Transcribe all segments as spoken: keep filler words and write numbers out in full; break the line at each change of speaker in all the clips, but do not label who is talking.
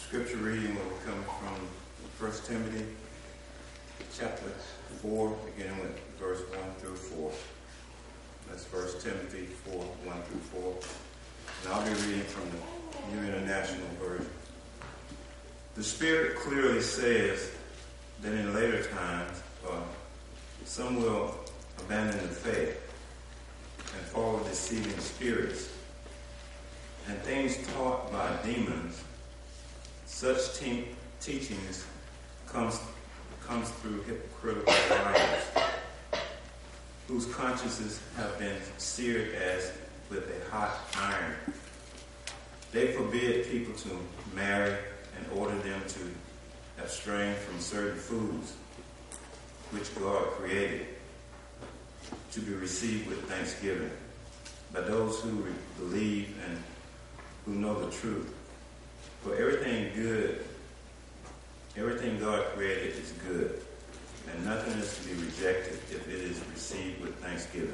Scripture reading will come from First Timothy chapter four, beginning with verse one through four. That's First Timothy four, one through four. And I'll be reading from the New International Version. The Spirit clearly says that in later times, uh, some will abandon the faith and follow deceiving spirits and things taught by demons. Such te- teachings comes comes through hypocritical writers whose consciences have been seared as with a hot iron. They forbid people to marry and order them to abstain from certain foods which God created to be received with thanksgiving by those who re- believe and who know the truth. For everything good, everything God created is good, and nothing is to be rejected if it is received with thanksgiving.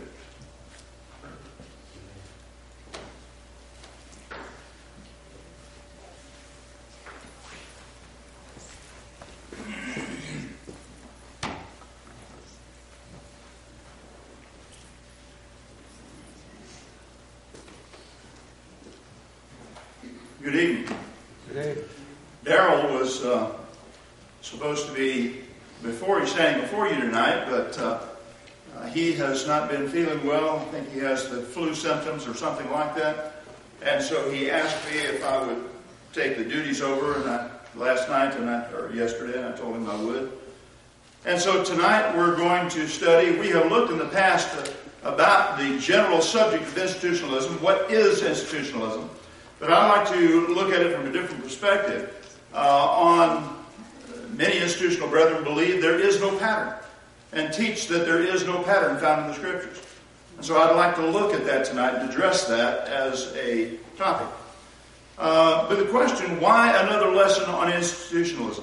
Good evening.
Good evening.
Daryl was uh, supposed to be before he's standing before you tonight, but uh, uh, he has not been feeling well. I think he has the flu symptoms or something like that. And so he asked me if I would take the duties over and I, last night and I, or yesterday, and I told him I would. And so tonight we're going to study. We have looked in the past uh, about the general subject of institutionalism. What is institutionalism? But I'd like to look at it from a different perspective. Uh, on many institutional brethren believe there is no pattern and teach that there is no pattern found in the Scriptures. And so I'd like to look at that tonight and address that as a topic. Uh, but the question, why another lesson on institutionalism?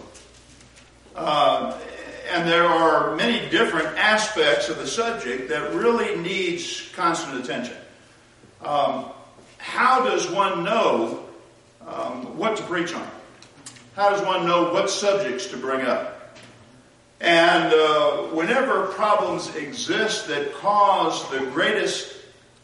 Uh, and there are many different aspects of the subject that really needs constant attention. Um, How does one know um, what to preach on? How does one know what subjects to bring up? And uh, whenever problems exist that cause the greatest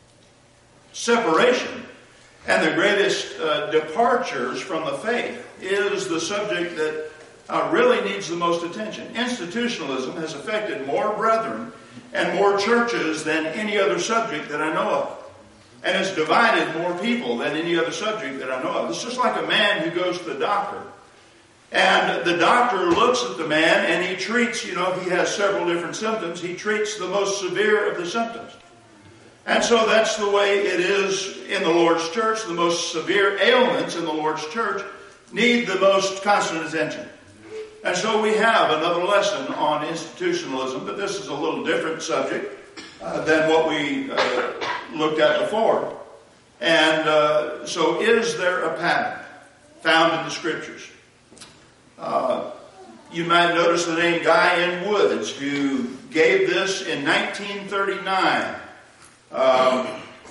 separation and the greatest uh, departures from the faith is the subject that uh, really needs the most attention. Institutionalism has affected more brethren and more churches than any other subject that I know of. And it's divided more people than any other subject that I know of. It's just like a man who goes to the doctor. And the doctor looks at the man and he treats, you know, if he has several different symptoms, he treats the most severe of the symptoms. And so that's the way it is in the Lord's church. The most severe ailments in the Lord's church need the most constant attention. And so we have another lesson on institutionalism, but this is a little different subject Uh, than what we uh, looked at before. And uh, so is there a pattern found in the Scriptures? Uh, you might notice the name Guy N. Woods, who gave this in nineteen thirty-nine. Um,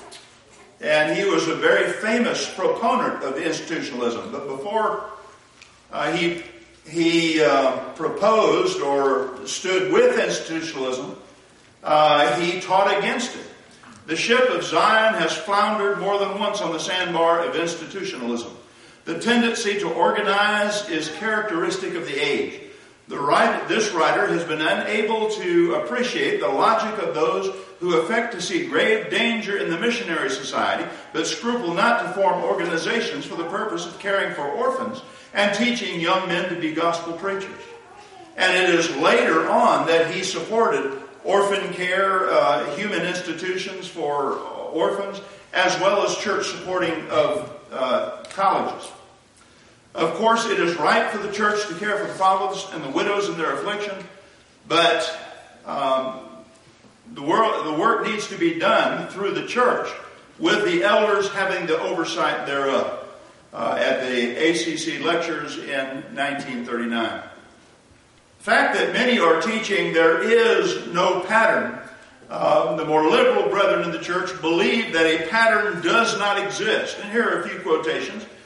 and he was a very famous proponent of institutionalism. But before uh, he, he uh, proposed or stood with institutionalism, Uh, he taught against it. The ship of Zion has floundered more than once on the sandbar of institutionalism. The tendency to organize is characteristic of the age. The writer, this writer has been unable to appreciate the logic of those who affect to see grave danger in the missionary society, but scruple not to form organizations for the purpose of caring for orphans and teaching young men to be gospel preachers. And it is later on that he supported orphan care, uh, human institutions for orphans, as well as church supporting of uh, colleges. Of course, it is right for the church to care for the fatherless and the widows in their affliction, but um, the, world, the work needs to be done through the church, with the elders having the oversight thereof, uh, at the A C C lectures in nineteen thirty-nine. The fact that many are teaching there is no pattern. Uh, the more liberal brethren in the church believe that a pattern does not exist. And here are a few quotations.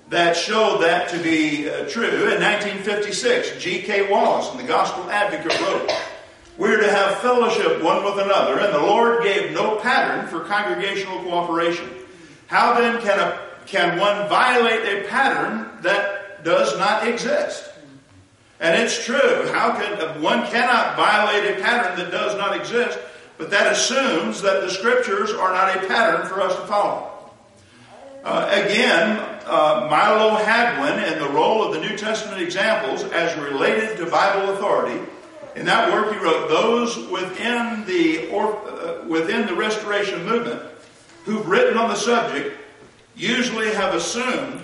that showed that to be uh, true. In nineteen fifty-six, G K Wallace in the Gospel Advocate wrote, "We're to have fellowship one with another, and the Lord gave no pattern for congregational cooperation. How then can, a, can one violate a pattern that does not exist?" And it's true. How can one cannot violate a pattern that does not exist, but that assumes that the Scriptures are not a pattern for us to follow. Uh, again, uh, Milo Hadwin, in the role of the New Testament examples as related to Bible authority, in that work he wrote, "Those within the or, uh, within the Restoration movement who've written on the subject usually have assumed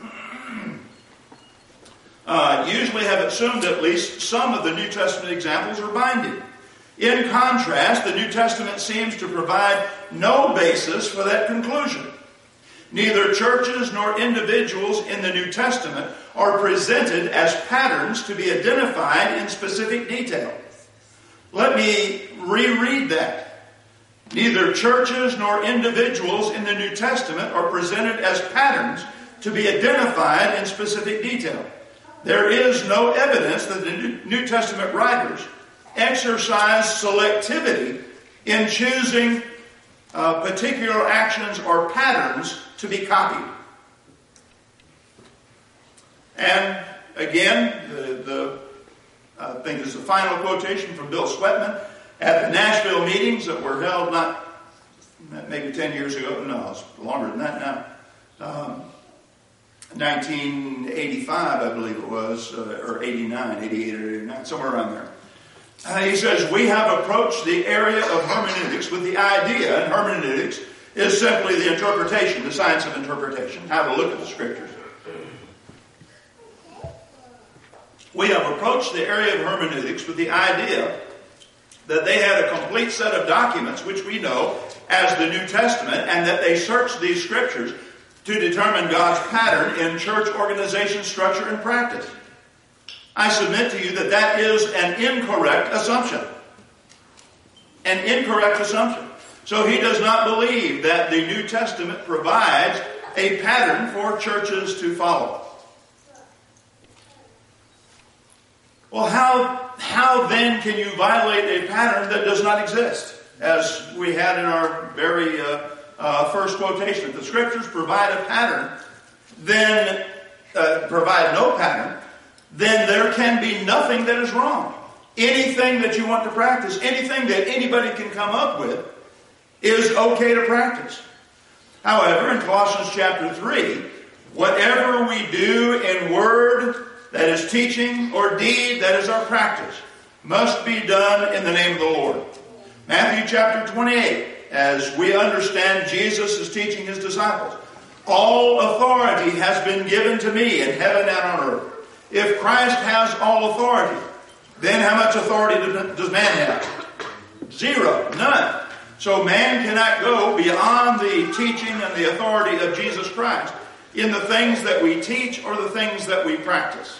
uh, usually have assumed at least some of the New Testament examples are binding. In contrast, the New Testament seems to provide no basis for that conclusion. Neither churches nor individuals in the New Testament are presented as patterns to be identified in specific detail." Let me reread that. Neither churches nor individuals in the New Testament are presented as patterns to be identified in specific detail. There is no evidence that the New Testament writers exercise selectivity in choosing uh, particular actions or patterns to be copied. And again, the, the I think this is the final quotation from Bill Sweatman at the Nashville meetings that were held not maybe ten years ago. No, it's longer than that now. Um, nineteen eighty-five, I believe it was, uh, or eighty-nine, eighty-eight or eighty-nine, somewhere around there. Uh, he says, "We have approached the area of hermeneutics with the idea," and hermeneutics is simply the interpretation, the science of interpretation, how to look at the Scriptures. "We have approached the area of hermeneutics with the idea that they had a complete set of documents, which we know as the New Testament, and that they searched these Scriptures to determine God's pattern in church organization, structure, and practice. I submit to you that that is an incorrect assumption. An incorrect assumption. So he does not believe that the New Testament provides a pattern for churches to follow. Well, how, how then can you violate a pattern that does not exist? As we had in our very uh, uh, first quotation, if the Scriptures provide a pattern, then uh, provide no pattern, then there can be nothing that is wrong. Anything that you want to practice, anything that anybody can come up with, is okay to practice. However, in Colossians chapter three, whatever we do in word, that is teaching, or deed, that is our practice, must be done in the name of the Lord. Matthew chapter twenty-eight, as we understand Jesus is teaching his disciples, all authority has been given to me in heaven and on earth. If Christ has all authority, then how much authority does man have? Zero. None. So man cannot go beyond the teaching and the authority of Jesus Christ in the things that we teach or the things that we practice.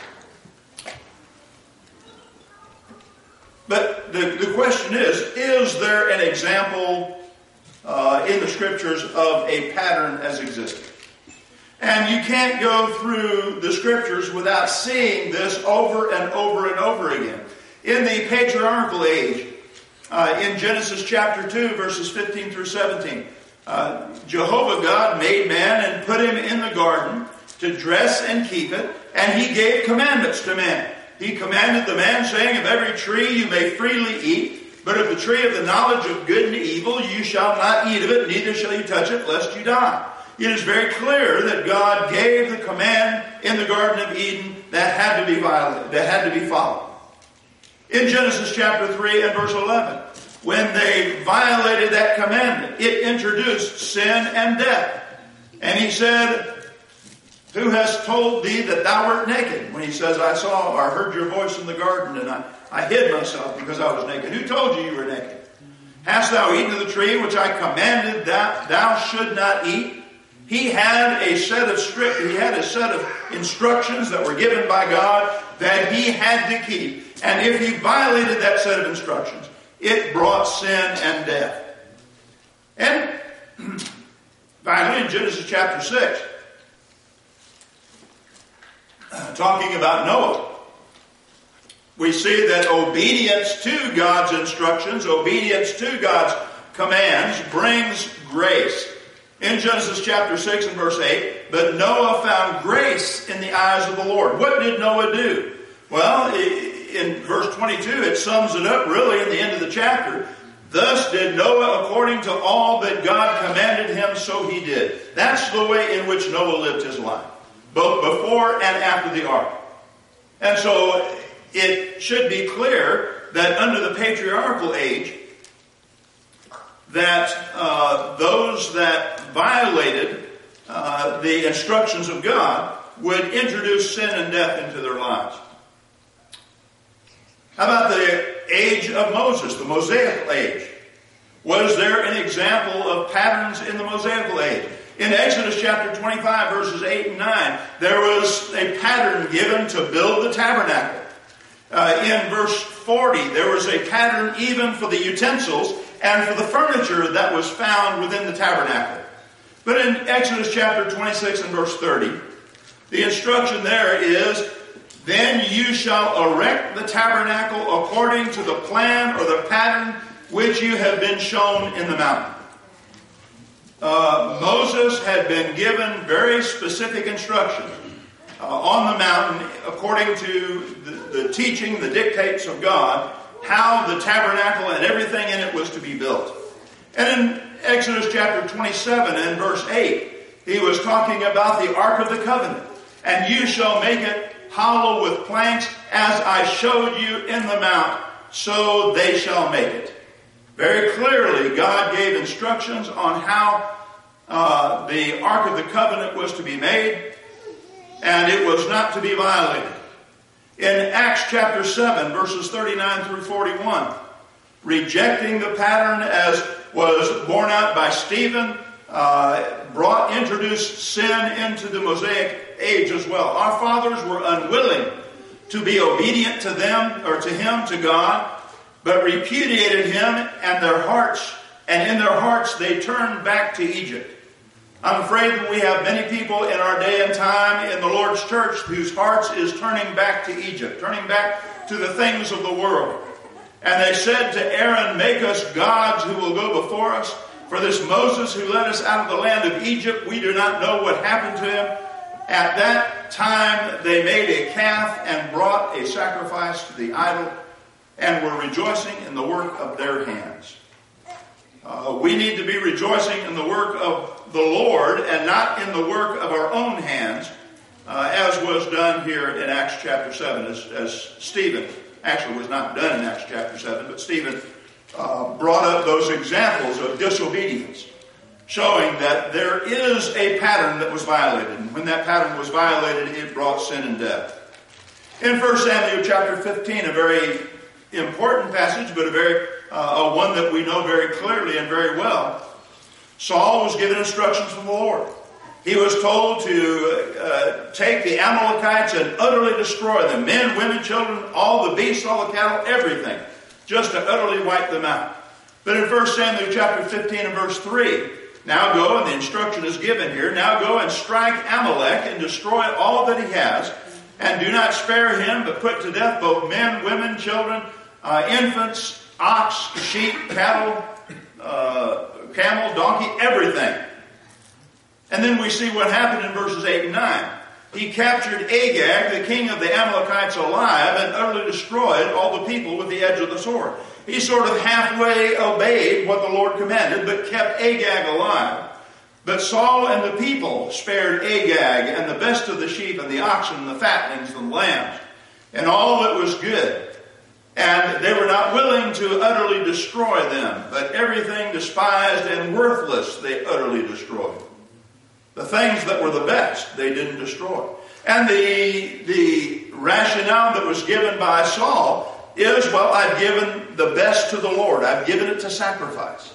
But the, the question is, is there an example uh, in the Scriptures of a pattern as existing? And you can't go through the Scriptures without seeing this over and over and over again. In the patriarchal age, uh, in Genesis chapter two, verses fifteen through seventeen, uh, Jehovah God made man and put him in the garden to dress and keep it, and he gave commandments to man. He commanded the man, saying, "Of every tree you may freely eat, but of the tree of the knowledge of good and evil you shall not eat of it, neither shall you touch it, lest you die." It is very clear that God gave the command in the Garden of Eden that had to be violated, that had to be followed. In Genesis chapter three and verse eleven, when they violated that commandment, it introduced sin and death. And he said, "Who has told thee that thou art naked?" When he says, "I saw or heard your voice in the garden, and I, I hid myself because I was naked." Who told you you were naked? "Hast thou eaten of the tree which I commanded that thou should not eat?" He had a set of strict, he had a set of instructions that were given by God that he had to keep. And if he violated that set of instructions, it brought sin and death. And finally, in Genesis chapter six, talking about Noah. We see that obedience to God's instructions, obedience to God's commands brings grace. In Genesis chapter six and verse eight, but Noah found grace in the eyes of the Lord. What did Noah do? Well, in verse twenty-two, it sums it up really in the end of the chapter. Thus did Noah according to all that God commanded him, so he did. That's the way in which Noah lived his life, both before and after the ark. And so it should be clear that under the patriarchal age, that uh, those that violated uh, the instructions of God would introduce sin and death into their lives. How about the age of Moses, the Mosaic age? Was there an example of patterns in the Mosaic age? In Exodus chapter twenty-five, verses eight and nine, there was a pattern given to build the tabernacle. Uh, in verse forty, there was a pattern even for the utensils and for the furniture that was found within the tabernacle. But in Exodus chapter twenty-six and verse thirty, the instruction there is, then you shall erect the tabernacle according to the plan or the pattern which you have been shown in the mountain. Uh, Moses had been given very specific instructions uh, on the mountain according to the, the teaching, the dictates of God, how the tabernacle and everything in it was to be built. And in Exodus chapter twenty-seven and verse eight, he was talking about the Ark of the Covenant. And you shall make it hollow with planks, as I showed you in the mount, so they shall make it. Very clearly, God gave instructions on how uh, the Ark of the Covenant was to be made, and it was not to be violated. In Acts chapter seven, verses thirty-nine through forty-one, rejecting the pattern as was borne out by Stephen, uh, brought, introduced sin into the Mosaic age as well. Our fathers were unwilling to be obedient to them, or to him, to God, but repudiated him and their hearts, and in their hearts they turned back to Egypt. I'm afraid that we have many people in our day and time in the Lord's church whose hearts is turning back to Egypt, turning back to the things of the world. And they said to Aaron, make us gods who will go before us. For this Moses who led us out of the land of Egypt, we do not know what happened to him. At that time they made a calf and brought a sacrifice to the idol and were rejoicing in the work of their hands. Uh, we need to be rejoicing in the work of the Lord and not in the work of our own hands, uh, as was done here in Acts chapter seven, as, as Stephen, actually was not done in Acts chapter seven, but Stephen uh, brought up those examples of disobedience, showing that there is a pattern that was violated. And when that pattern was violated, it brought sin and death. In First Samuel chapter fifteen, a very important passage, but a very uh, a one that we know very clearly and very well, Saul was given instructions from the Lord. He was told to uh, take the Amalekites and utterly destroy them. Men, women, children, all the beasts, all the cattle, everything. Just to utterly wipe them out. But in First Samuel chapter fifteen and verse three, now go, and the instruction is given here, now go and strike Amalek and destroy all that he has, and do not spare him, but put to death both men, women, children, uh, infants, ox, sheep, cattle, uh, camel, donkey, everything. And then we see what happened in verses eight and nine. He captured Agag, the king of the Amalekites, alive, and utterly destroyed all the people with the edge of the sword. He sort of halfway obeyed what the Lord commanded, but kept Agag alive. But Saul and the people spared Agag, and the best of the sheep, and the oxen, and the fatlings, and the lambs, and all that was good. And they were not willing to utterly destroy them, but everything despised and worthless they utterly destroyed. The things that were the best, they didn't destroy. And the, the rationale that was given by Saul is, well, I've given the best to the Lord. I've given it to sacrifice.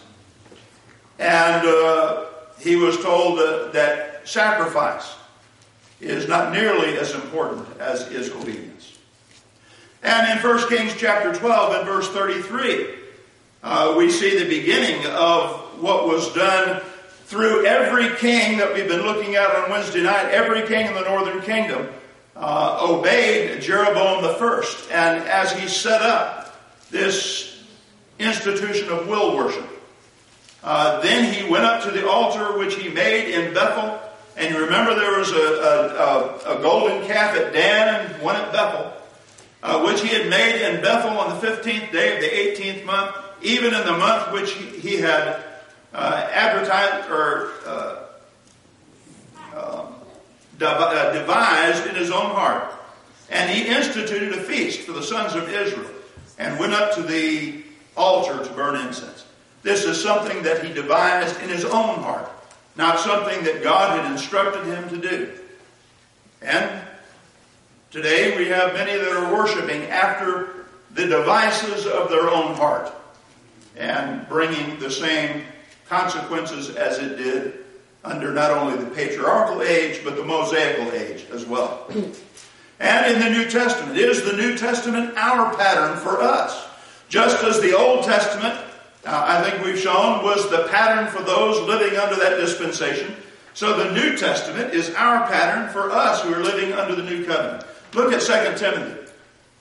And uh, he was told that, that sacrifice is not nearly as important as is obedience. And in First Kings chapter twelve and verse thirty-three, uh, we see the beginning of what was done through every king that we've been looking at on Wednesday night, every king in the northern kingdom. Uh, uh, obeyed Jeroboam the first, and as he set up this institution of will worship, uh, then he went up to the altar which he made in Bethel. And you remember there was a, a, a, a golden calf at Dan and one at Bethel, uh, which he had made in Bethel on the fifteenth day of the eighteenth month, even in the month which he, he had uh, advertised or uh, uh, devised in his own heart. And he instituted a feast for the sons of Israel and went up to the altar to burn incense. This is something that he devised in his own heart, not something that God had instructed him to do. And today we have many that are worshiping after the devices of their own heart and bringing the same consequences as it did under not only the patriarchal age, but the Mosaical age as well. And in the New Testament, is the New Testament our pattern for us? Just as the Old Testament, uh, I think we've shown, was the pattern for those living under that dispensation, so the New Testament is our pattern for us who are living under the New Covenant. Look at Second Timothy.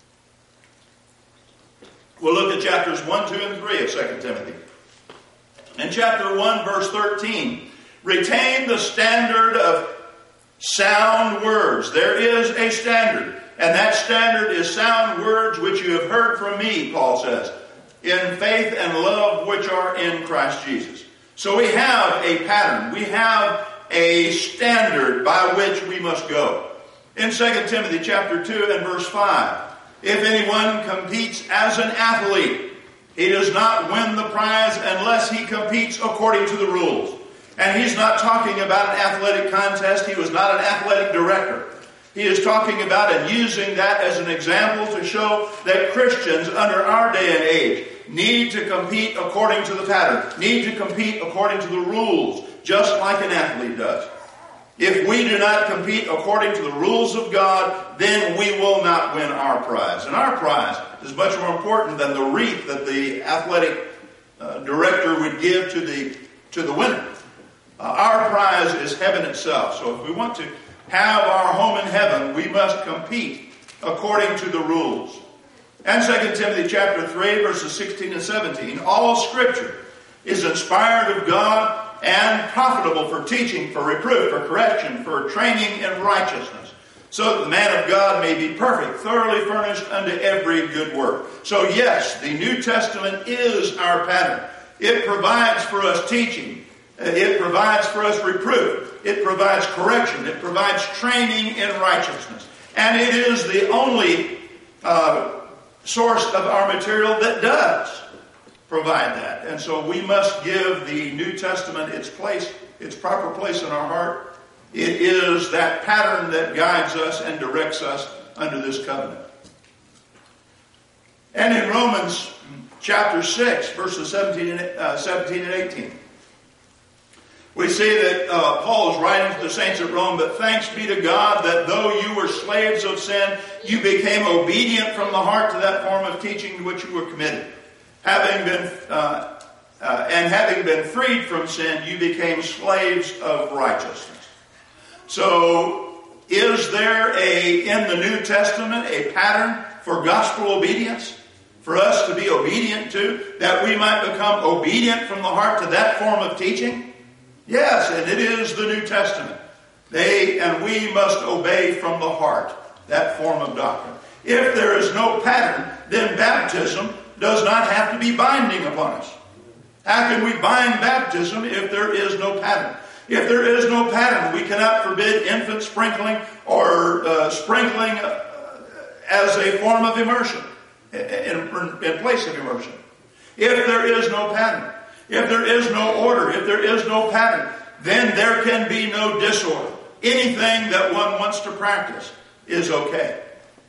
We'll look at chapters one, two, and three of Second Timothy. In chapter one, verse thirteen, retain the standard of sound words. There is a standard, and that standard is sound words which you have heard from me, Paul says, in faith and love which are in Christ Jesus. So we have a pattern. We have a standard by which we must go. In Second Timothy chapter two and verse five, if anyone competes as an athlete, he does not win the prize unless he competes according to the rules. And he's not talking about an athletic contest. He was not an athletic director. He is talking about and using that as an example to show that Christians under our day and age need to compete according to the pattern, need to compete according to the rules, just like an athlete does. If we do not compete according to the rules of God, then we will not win our prize. And our prize is much more important than the wreath that the athletic uh, director would give to the, to the winner. Uh, our prize is heaven itself. So if we want to have our home in heaven, we must compete according to the rules. And Second Timothy chapter three, verses sixteen and seventeen, all Scripture is inspired of God and profitable for teaching, for reproof, for correction, for training in righteousness, so that the man of God may be perfect, thoroughly furnished unto every good work. So yes, the New Testament is our pattern. It provides for us teaching. It provides for us reproof. It provides correction. It provides training in righteousness. And it is the only uh, source of our material that does provide that. And so we must give the New Testament its place, its proper place in our heart. It is that pattern that guides us and directs us under this covenant. And in Romans chapter six, verses seventeen and, uh, seventeen and eighteen, we see that uh, Paul is writing to the saints at Rome, but thanks be to God that though you were slaves of sin, you became obedient from the heart to that form of teaching to which you were committed. Having been uh, uh, and having been freed from sin, you became slaves of righteousness. So, is there a in the New Testament a pattern for gospel obedience for us to be obedient to, that we might become obedient from the heart to that form of teaching? Yes, and it is the New Testament. They and we must obey from the heart that form of doctrine. If there is no pattern, then baptism does not have to be binding upon us. How can we bind baptism if there is no pattern? If there is no pattern, we cannot forbid infant sprinkling or uh, sprinkling uh, as a form of immersion, in, in, in place of immersion. If there is no pattern, if there is no order, if there is no pattern, then there can be no disorder. Anything that one wants to practice is okay.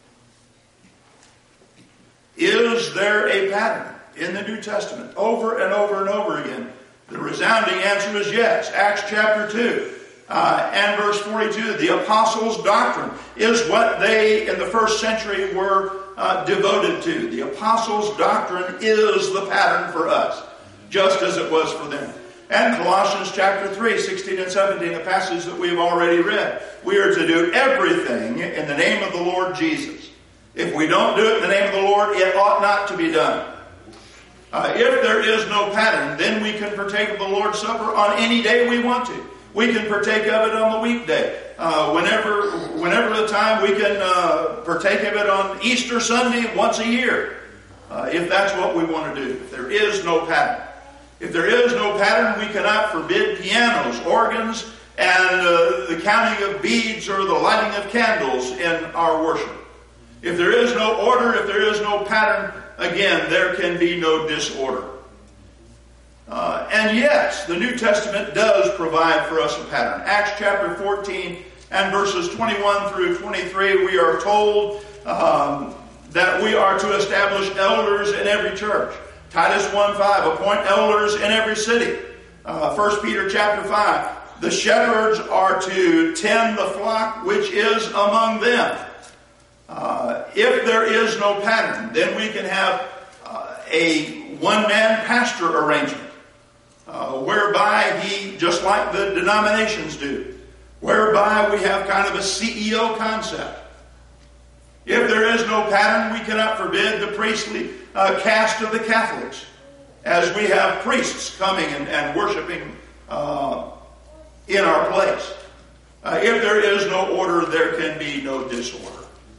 Is there a pattern in the New Testament? Over and over and over again, the resounding answer is yes. Acts chapter two uh, and verse forty-two, the apostles' doctrine is what they in the first century were uh, devoted to. The apostles' doctrine is the pattern for us, just as it was for them. And Colossians chapter three, sixteen and seventeen, a passage that we've already read. We are to do everything in the name of the Lord Jesus. If we don't do it in the name of the Lord, it ought not to be done. Uh, if there is no pattern, then we can partake of the Lord's Supper on any day we want to. We can partake of it on the weekday. Uh, whenever, whenever the time, we can uh, partake of it on Easter Sunday once a year. Uh, if that's what we want to do. If there is no pattern. If there is no pattern, we cannot forbid pianos, organs, and uh, the counting of beads or the lighting of candles in our worship. If there is no order, if there is no pattern, again, there can be no disorder. Uh, and yes, the New Testament does provide for us a pattern. Acts chapter fourteen and verses twenty-one through twenty-three, we are told um, that we are to establish elders in every church. Titus one five, appoint elders in every city. Uh, First Peter chapter five, the shepherds are to tend the flock which is among them. Uh, if there is no pattern, then we can have uh, a one-man pastor arrangement, uh, whereby he, just like the denominations do, whereby we have kind of a C E O concept. If there is no pattern, we cannot forbid the priestly uh, caste of the Catholics, as we have priests coming and, and worshiping uh, in our place. Uh, if there is no order, there can be no disorder.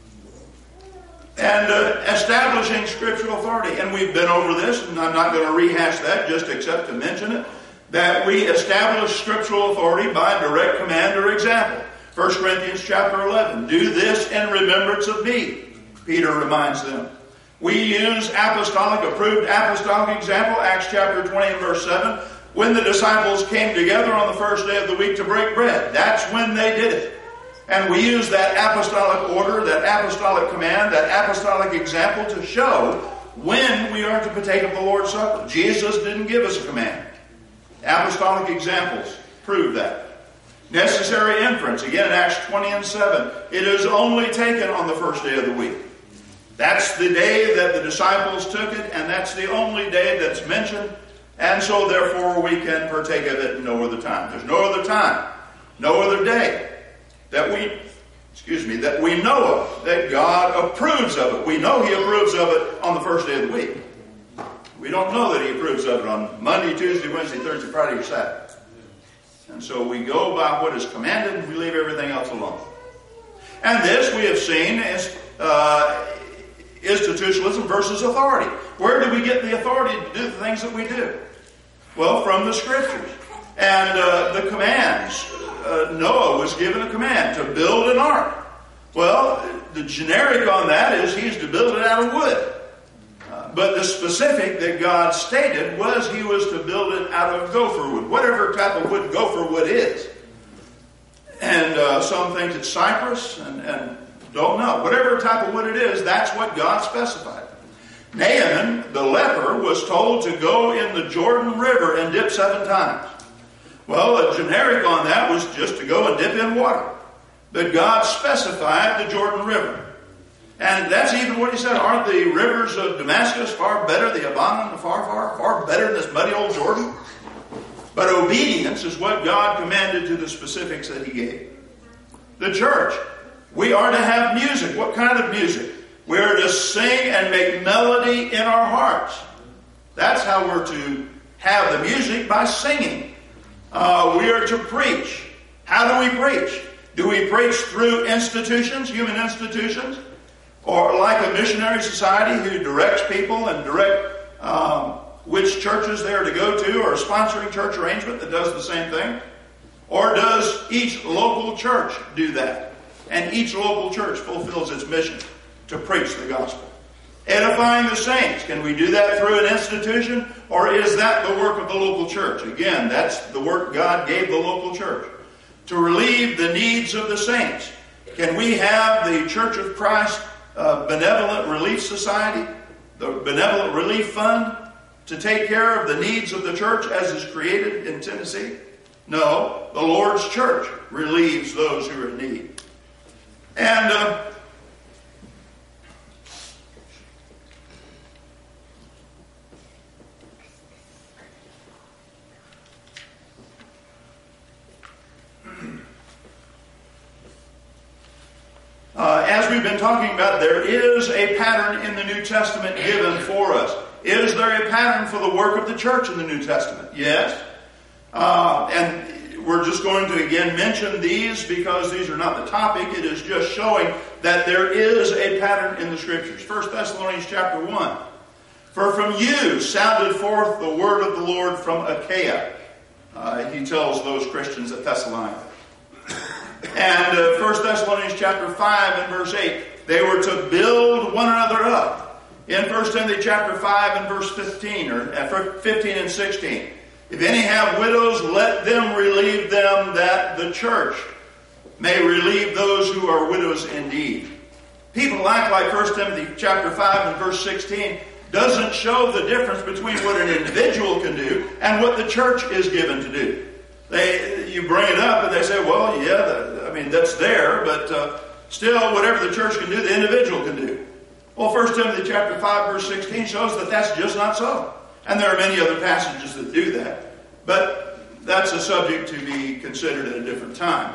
And uh, establishing scriptural authority. And we've been over this, and I'm not going to rehash that, just except to mention it, that we establish scriptural authority by direct command or example. First Corinthians chapter eleven, do this in remembrance of me, Peter reminds them. We use apostolic, approved apostolic example, Acts chapter twenty and verse seven, when the disciples came together on the first day of the week to break bread. That's when they did it. And we use that apostolic order, that apostolic command, that apostolic example to show when we are to partake of the Lord's Supper. Jesus didn't give us a command. Apostolic examples prove that. Necessary inference, again in Acts twenty and seven, it is only taken on the first day of the week. That's the day that the disciples took it, and that's the only day that's mentioned, and so therefore we can partake of it in no other time. There's no other time, no other day that we, excuse me, that we know of, that God approves of it. We know He approves of it on the first day of the week. We don't know that He approves of it on Monday, Tuesday, Wednesday, Thursday, Friday, or Saturday. And so we go by what is commanded and we leave everything else alone. And this we have seen is uh, institutionalism versus authority. Where do we get the authority to do the things that we do? Well, from the Scriptures. And uh, the commands. Uh, Noah was given a command to build an ark. Well, the generic on that is he's to build it out of wood. Uh, but the specific that God stated was he was to build it out of gopher wood. Whatever type of wood gopher wood is. And uh, some think it's cypress and, and don't know. Whatever type of wood it is, that's what God specified. Naaman, the leper, was told to go in the Jordan River and dip seven times. Well, a generic on that was just to go and dip in water. But God specified the Jordan River. And that's even what He said. Aren't the rivers of Damascus far better, the Abana, far, far, far better than this muddy old Jordan? But obedience is what God commanded to the specifics that He gave. The church, we are to have music. What kind of music? We are to sing and make melody in our hearts. That's how we're to have the music, by singing. Uh, we are to preach. How do we preach? Do we preach through institutions, human institutions? Or like a missionary society who directs people and direct um, which churches they are to go to, or a sponsoring church arrangement that does the same thing? Or does each local church do that? And each local church fulfills its mission to preach the gospel. Edifying the saints. Can we do that through an institution? Or is that the work of the local church? Again, that's the work God gave the local church. To relieve the needs of the saints. Can we have the Church of Christ uh, Benevolent Relief Society, the Benevolent Relief Fund, to take care of the needs of the church as is created in Tennessee? No, the Lord's church relieves those who are in need. And uh, we've been talking about, there is a pattern in the New Testament given for us. Is there a pattern for the work of the church in the New Testament? Yes. Uh, and we're just going to again mention these because these are not the topic. It is just showing that there is a pattern in the Scriptures. First Thessalonians chapter one. For from you sounded forth the word of the Lord from Achaia. Uh, he tells those Christians at Thessalonica. And uh, First Thessalonians chapter five and verse eight. They were to build one another up. In First Timothy chapter five and verse fifteen, or uh, fifteen and sixteen. If any have widows, let them relieve them, that the church may relieve those who are widows indeed. People act like First Timothy chapter five and verse sixteen doesn't show the difference between what an individual can do and what the church is given to do. They, you bring it up and they say, well, yeah, the, I mean, that's there, but uh, still, whatever the church can do, the individual can do. Well, First Timothy chapter five verse sixteen shows that that's just not so. And there are many other passages that do that. But that's a subject to be considered at a different time.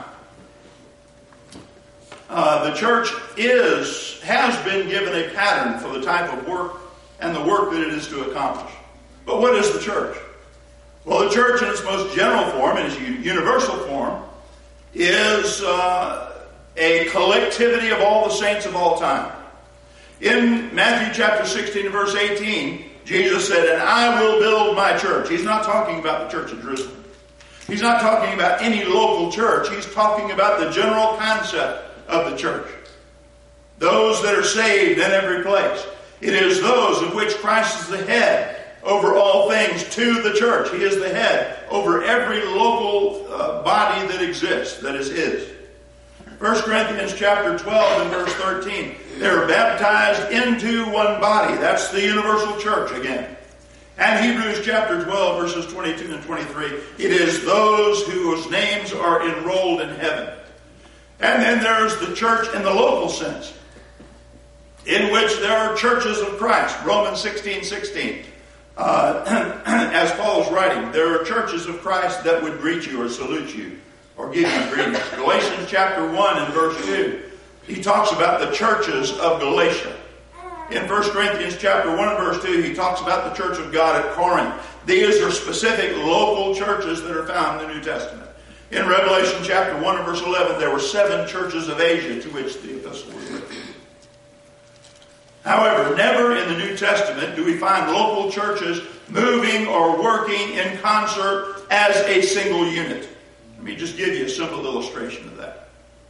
Uh, the church is, has been given a pattern for the type of work and the work that it is to accomplish. But what is the church? Well, the church in its most general form, in its universal form, is uh, a collectivity of all the saints of all time. In Matthew chapter sixteen, verse eighteen, Jesus said, and I will build my church. He's not talking about the church of Jerusalem. He's not talking about any local church. He's talking about the general concept of the church. Those that are saved in every place. It is those of which Christ is the head over all things to the church. He is the head over every local uh, body that exists, that is His. First Corinthians chapter twelve and verse thirteen. They are baptized into one body. That's the universal church again. And Hebrews chapter twelve verses twenty-two and twenty-three. It is those whose names are enrolled in heaven. And then there's the church in the local sense, in which there are churches of Christ. Romans sixteen sixteen. Uh, as Paul's writing, there are churches of Christ that would greet you or salute you or give you greetings. Galatians chapter one and verse two. He talks about the churches of Galatia. In First Corinthians chapter one and verse two, he talks about the church of God at Corinth. These are specific local churches that are found in the New Testament. In Revelation chapter one and verse eleven, there were seven churches of Asia to which the epistle was written. However, never in the New Testament do we find local churches moving or working in concert as a single unit. Let me just give you a simple illustration of that.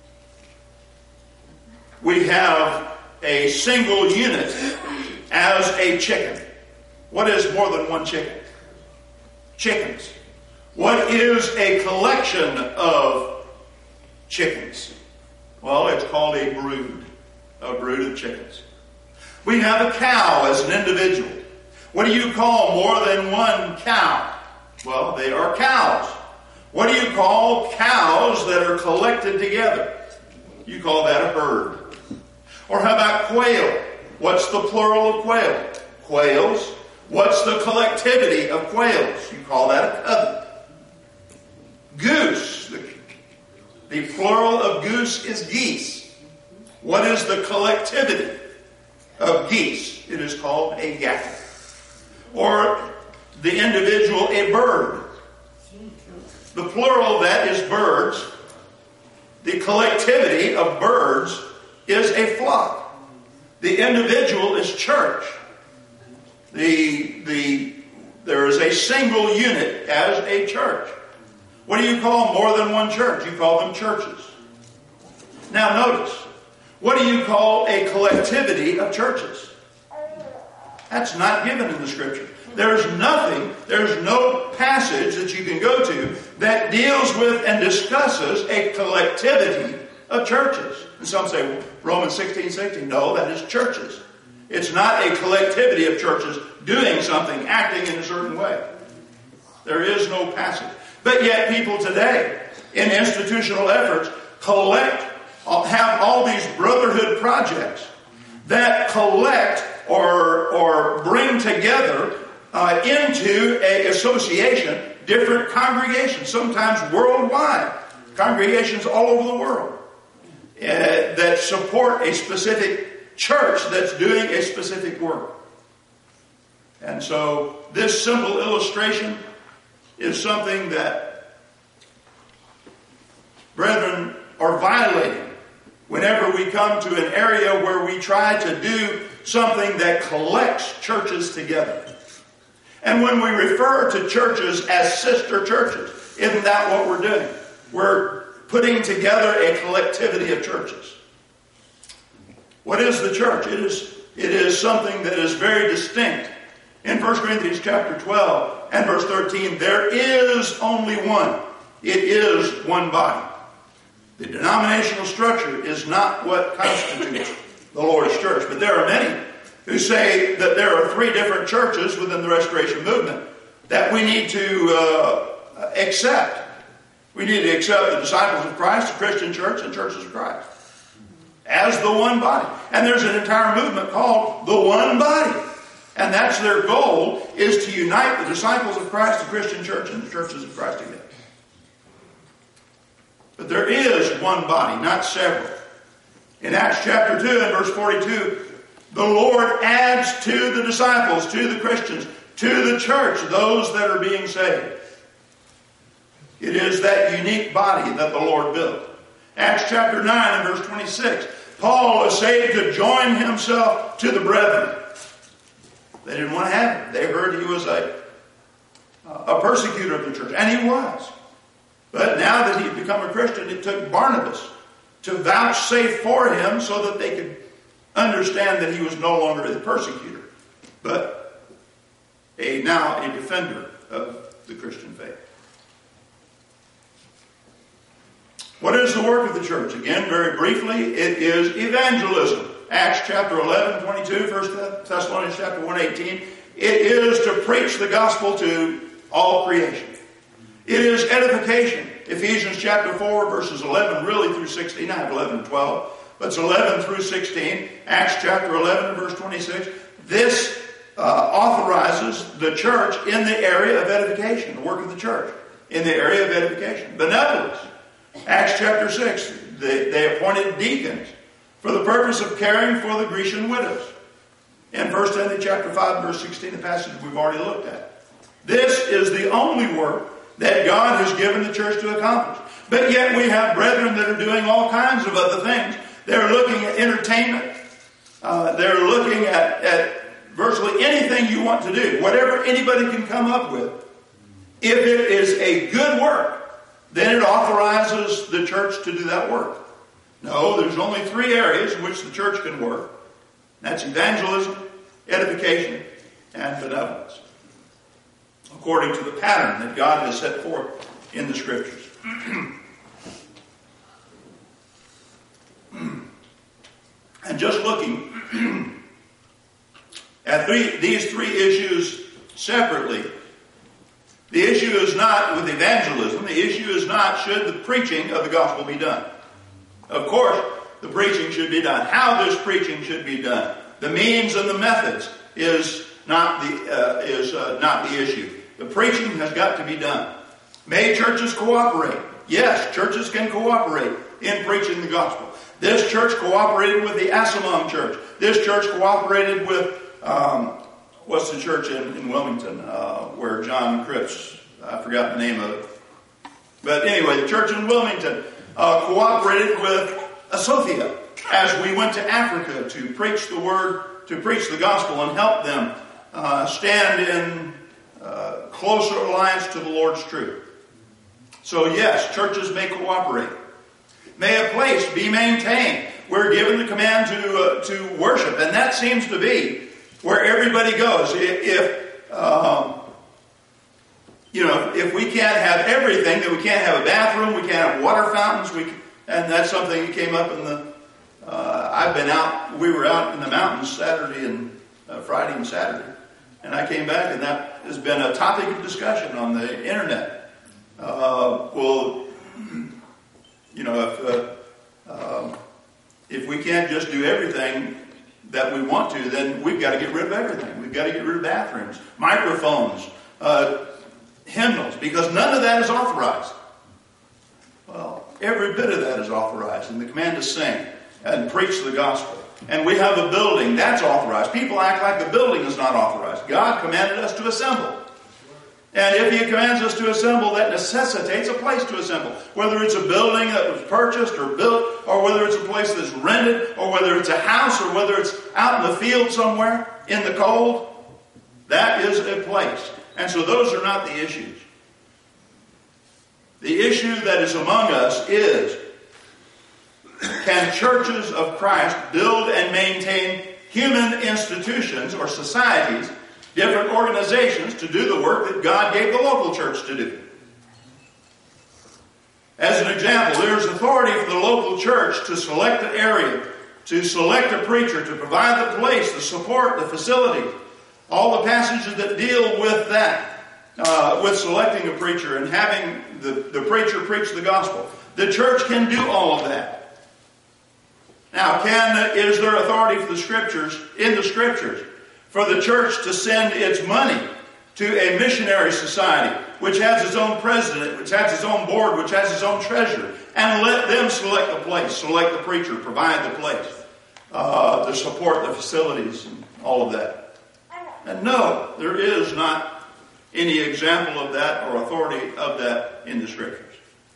We have a single unit as a chicken. What is more than one chicken? Chickens. What is a collection of chickens? Well, it's called a brood. A brood of chickens. We have a cow as an individual. What do you call more than one cow? Well, they are cows. What do you call cows that are collected together? You call that a herd. Or how about quail? What's the plural of quail? Quails. What's the collectivity of quails? You call that a coven. Goose. The, the plural of goose is geese. What is the collectivity of geese? It is called a gaffer. Or the individual, a bird. The plural of that is birds. The collectivity of birds is a flock. The individual is church. The, the, there is a single unit as a church. What do you call more than one church? You call them churches. Now notice, what do you call a collectivity of churches? That's not given in the Scripture. There's nothing, there's no passage that you can go to that deals with and discusses a collectivity of churches. And some say, well, Romans sixteen sixteen. No, that is churches. It's not a collectivity of churches doing something, acting in a certain way. There is no passage. But yet people today, in institutional efforts, collect, have all these brotherhood projects that collect or, or bring together uh, into an association different congregations, sometimes worldwide, congregations all over the world. that support a specific church that's doing a specific work. And so this simple illustration is something that brethren are violating whenever we come to an area where we try to do something that collects churches together. And when we refer to churches as sister churches, isn't that what we're doing? We're putting together a collectivity of churches. What is the church? It is, it is something that is very distinct. In First Corinthians chapter twelve and verse thirteen, there is only one. It is one body. The denominational structure is not what constitutes the Lord's church. But there are many who say that there are three different churches within the Restoration movement that we need to uh, accept. We need to accept the disciples of Christ, the Christian church, and churches of Christ as the one body. And there's an entire movement called the one body. And that's their goal, is to unite the disciples of Christ, the Christian church, and the churches of Christ together. But there is one body, not several. In Acts chapter two and verse forty-two, the Lord adds to the disciples, to the Christians, to the church, those that are being saved. It is that unique body that the Lord built. Acts chapter nine and verse twenty-six, Paul is saved to join himself to the brethren. They didn't want to have him. They heard he was a, a persecutor of the church. And he was. But now that he'd become a Christian, it took Barnabas to vouchsafe for him so that they could understand that he was no longer a persecutor, but a now a defender of the Christian faith. What is the work of the church? Again, very briefly, it is evangelism. Acts chapter eleven, twenty-two, First Thessalonians chapter one, eighteen. It is to preach the gospel to all creation. It is edification. Ephesians chapter four, verses eleven really through sixteen. I have eleven and twelve, but it's eleven through sixteen. Acts chapter eleven and verse twenty-six. This uh, authorizes the church in the area of edification, the work of the church, in the area of edification. Benevolence. Acts chapter six. They, they appointed deacons for the purpose of caring for the Grecian widows. In First Timothy chapter five, verse sixteen, the passage we've already looked at. This is the only work that God has given the church to accomplish. But yet we have brethren that are doing all kinds of other things. They're looking at entertainment. Uh, they're looking at, at virtually anything you want to do. Whatever anybody can come up with. If it is a good work, then it authorizes the church to do that work. No, there's only three areas in which the church can work. That's evangelism, edification, and benevolence, according to the pattern that God has set forth in the Scriptures. And just looking at three, these three issues separately, the issue is not with evangelism, the issue is not should the preaching of the gospel be done. Of course, the preaching should be done. How this preaching should be done, the means and the methods is not the uh, is uh, not the issue. The preaching has got to be done. May churches cooperate? Yes, churches can cooperate in preaching the gospel. This church cooperated with the Asimov Church. This church cooperated with, um, what's the church in, in Wilmington, uh, where John Cripps, I forgot the name of it. But anyway, the church in Wilmington uh, cooperated with Asophia as we went to Africa to preach the word, to preach the gospel and help them uh, stand in uh, closer alliance to the Lord's truth. So yes, churches may cooperate. May a place be maintained. We're given the command to uh, to worship, and that seems to be where everybody goes. If, if um, you know, if we can't have everything, then we can't have a bathroom, we can't have water fountains. We and that's something that came up in the. Uh, I've been out. We were out in the mountains Saturday and uh, Friday and Saturday, and I came back, and that has been a topic of discussion on the internet. Uh, well. You know, if uh, um, if we can't just do everything that we want to, then we've got to get rid of everything. We've got to get rid of bathrooms, microphones, uh, hymnals, because none of that is authorized. Well, Every bit of that is authorized. And the command to sing and preach the gospel. And we have a building that's authorized. People act like the building is not authorized. God commanded us to assemble. And if He commands us to assemble, that necessitates a place to assemble. Whether it's a building that was purchased or built, or whether it's a place that's rented, or whether it's a house, or whether it's out in the field somewhere in the cold, that is a place. And so those are not the issues. The issue that is among us is, can churches of Christ build and maintain human institutions or societies, different organizations, to do the work that God gave the local church to do? As an example, there's authority for the local church to select an area, to select a preacher, to provide the place, the support, the facilities. All the passages that deal with that, uh, with selecting a preacher and having the, the preacher preach the gospel. The church can do all of that. Now, can is there authority for the Scriptures, in the Scriptures, for the church to send its money to a missionary society, which has its own president, which has its own board, which has its own treasurer, and let them select the place, select the preacher, provide the place, uh, to support the facilities and all of that? And no, there is not any example of that or authority of that in the Scriptures.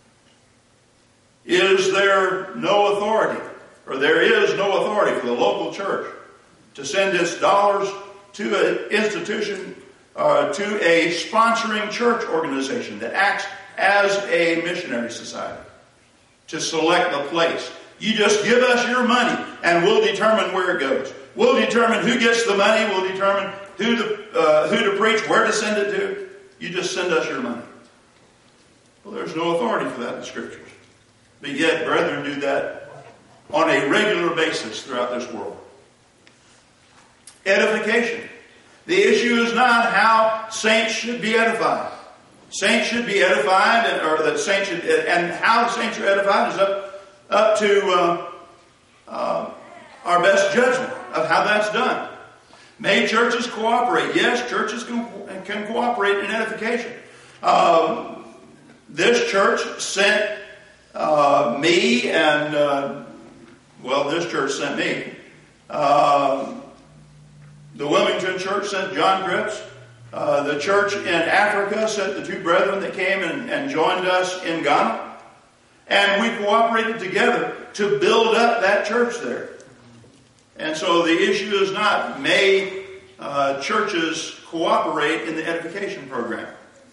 Is there no authority, or there is no authority for the local church to send its dollars to an institution, uh, to a sponsoring church organization that acts as a missionary society, to select the place? You just give us your money and we'll determine where it goes. We'll determine who gets the money. We'll determine who to, uh, who to preach, where to send it to. You just send us your money. Well, there's no authority for that in the Scriptures. But yet, brethren do that on a regular basis throughout this world. Edification. The issue is not how saints should be edified. Saints should be edified, and, or that saints should, and how the saints are edified is up, up to uh, uh, our best judgment of how that's done. May churches cooperate? Yes, churches can, can cooperate in edification. Um, this church sent uh, me and, uh, well, this church sent me. Uh, the Wilmington church sent John Cripps. Uh, the church in Africa sent the two brethren that came and, and joined us in Ghana. And we cooperated together to build up that church there. And so the issue is not, may uh, churches cooperate in the edification program?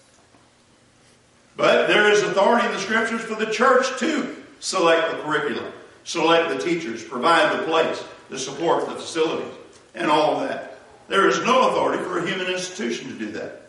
But there is authority in the Scriptures for the church to select the curriculum, select the teachers, provide the place, the support, the facilities, and all of that. There is no authority for a human institution to do that.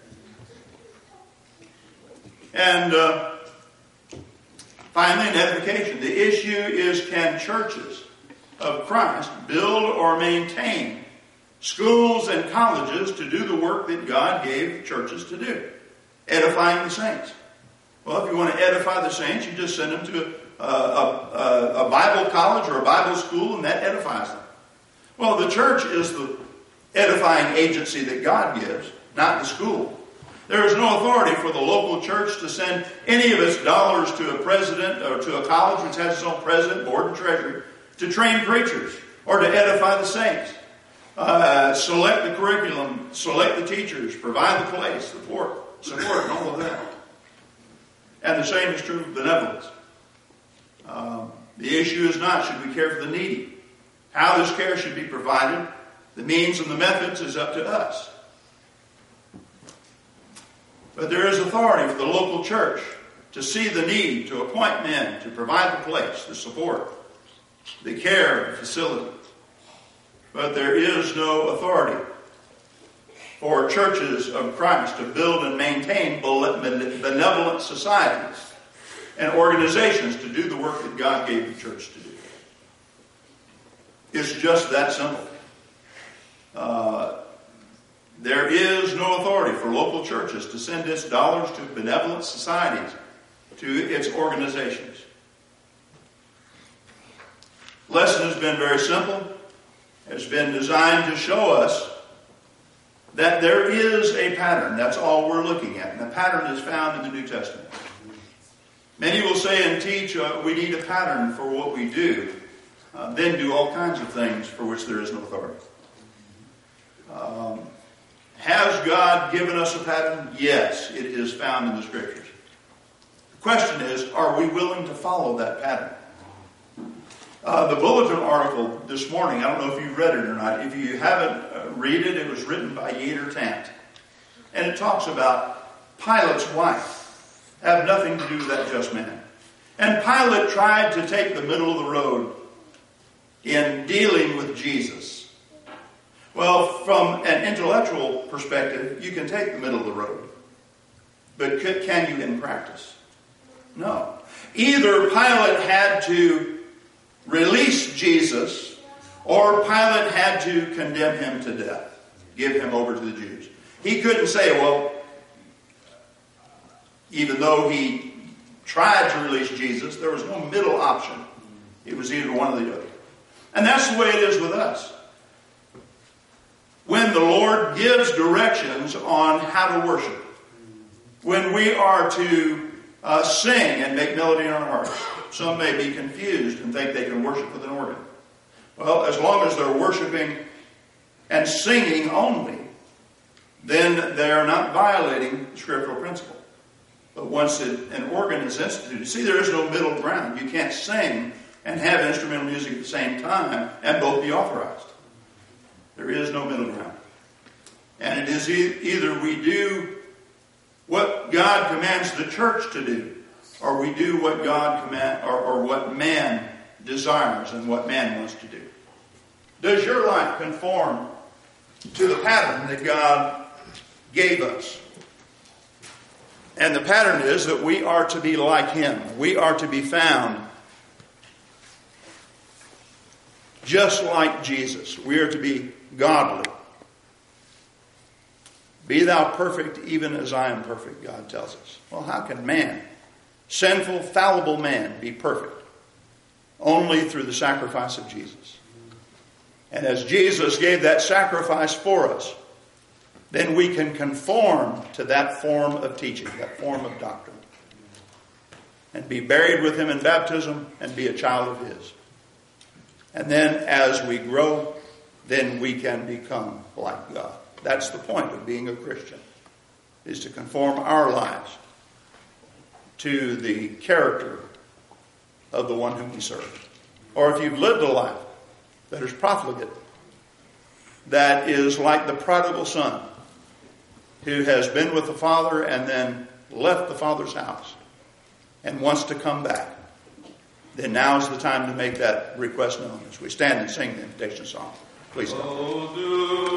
And uh, finally, in edification, the issue is, can churches of Christ build or maintain schools and colleges to do the work that God gave churches to do, edifying the saints? Well, if you want to edify the saints, you just send them to a, a, a Bible college or a Bible school, and that edifies them. Well, the church is the edifying agency that God gives, not the school. There is no authority for the local church to send any of its dollars to a president or to a college which has its own president, board, and treasury to train preachers or to edify the saints. Uh, select the curriculum, select the teachers, provide the place, support, support, and all of that. And the same is true of benevolence. Um, the issue is not, should we care for the needy? How this care should be provided, the means and the methods, is up to us. But there is authority for the local church to see the need, to appoint men, to provide the place, the support, the care, the facility. But there is no authority for churches of Christ to build and maintain benevolent societies and organizations to do the work that God gave the church to do. It's just that simple. Uh, there is no authority for local churches to send its dollars to benevolent societies, to its organizations. Lesson has been very simple. It's been designed to show us that there is a pattern. That's all we're looking at. And the pattern is found in the New Testament. Many will say and teach, uh, we need a pattern for what we do, uh, then do all kinds of things for which there is no authority. Um, has God given us a pattern? Yes, it is found in the Scriptures. The question is, are we willing to follow that pattern? Uh, the Bulletin article this morning, I don't know if you've read it or not. If you haven't uh, read it, it was written by Yater Tant. And it talks about Pilate's wife. Have nothing to do with that just man. And Pilate tried to take the middle of the road in dealing with Jesus. Well, from an intellectual perspective, you can take the middle of the road. But can you in practice? No. Either Pilate had to release Jesus, or Pilate had to condemn him to death, give him over to the Jews. He couldn't say, well, even though he tried to release Jesus, there was no middle option. It was either one or the other. And that's the way it is with us. When the Lord gives directions on how to worship, when we are to uh, sing and make melody in our hearts, some may be confused and think they can worship with an organ. Well, as long as they're worshiping and singing only, then they are not violating the scriptural principle. But once it, an organ is instituted, see, there is no middle ground. You can't sing and have instrumental music at the same time and both be authorized. There is no middle ground. And it is e- either we do what God commands the church to do, or we do what God command, or, or what man desires and what man wants to do. Does your life conform to the pattern that God gave us? And the pattern is that we are to be like Him. We are to be found just like Jesus. We are to be godly. Be thou perfect even as I am perfect, God tells us. Well, how can man, sinful, fallible man, be perfect? Only through the sacrifice of Jesus. And as Jesus gave that sacrifice for us, then we can conform to that form of teaching, that form of doctrine. And be buried with Him in baptism and be a child of His. And then as we grow, then we can become like God. That's the point of being a Christian, is to conform our lives to the character of the one whom we serve. Or if you've lived a life that is profligate, that is like the prodigal son, who has been with the father and then left the father's house and wants to come back, then now is the time to make that request known as we stand and sing the invitation song. Please.
Oh, do